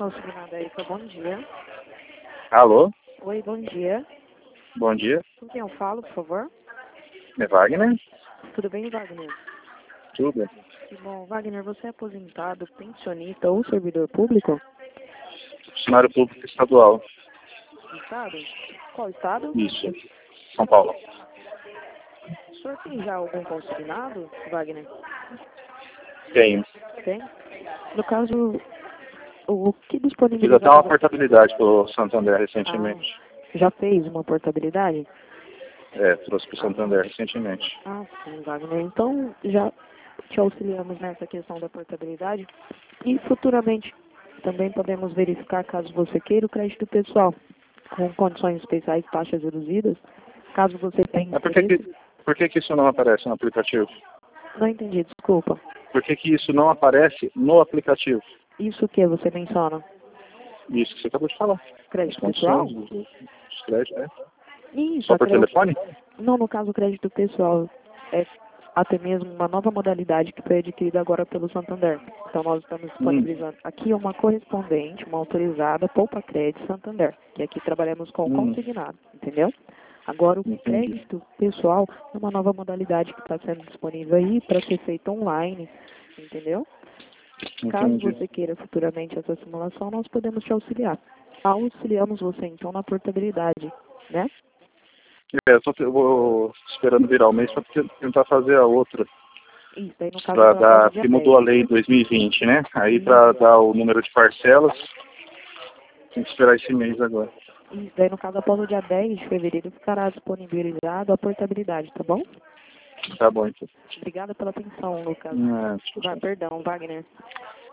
Consignada Erika, bom dia. Alô? Oi, bom dia. Bom dia. Com quem eu falo, por favor? É Wagner? Tudo bem, Wagner? Tudo. Que bom. Wagner, você é aposentado, pensionista ou servidor público? Funcionário público estadual. Estado? Qual estado? Isso. São Paulo. O senhor tem já algum consignado, Wagner? Tenho. Tem? No caso, o que Fiz disponibiliza... até uma portabilidade pelo Santander recentemente. Já fez uma portabilidade? Trouxe para o Santander recentemente. Sim, Wagner. Então, já te auxiliamos nessa questão da portabilidade e futuramente também podemos verificar, caso você queira, o crédito pessoal com condições especiais, taxas reduzidas, caso você tenha Mas interesse. por que isso não aparece no aplicativo? Não entendi, desculpa. Por que isso não aparece no aplicativo? Isso que você menciona? Isso que você acabou de falar. Crédito As pessoal? condições dos créditos, né? Isso, Só por telefone? Não, no caso, o crédito pessoal é até mesmo uma nova modalidade que foi adquirida agora pelo Santander. Então, nós estamos disponibilizando aqui uma correspondente, uma autorizada, Poupa Crédito Santander, que aqui trabalhamos com consignado, entendeu? Agora, o crédito pessoal é uma nova modalidade que está sendo disponível aí para ser feito online, entendeu? Caso você queira futuramente essa simulação, nós podemos te auxiliar. Auxiliamos você, então, na portabilidade, né? Eu vou esperando virar o mês para tentar fazer a outra. Isso, aí no caso... Porque mudou a lei em 2020, né? Aí para dar o número de parcelas, tem que esperar esse mês agora. Isso, daí no caso, após o dia 10 de fevereiro, ficará disponibilizado a portabilidade, tá bom? Tá bom, então. Obrigada pela atenção, Lucas. Não, Perdão, Wagner.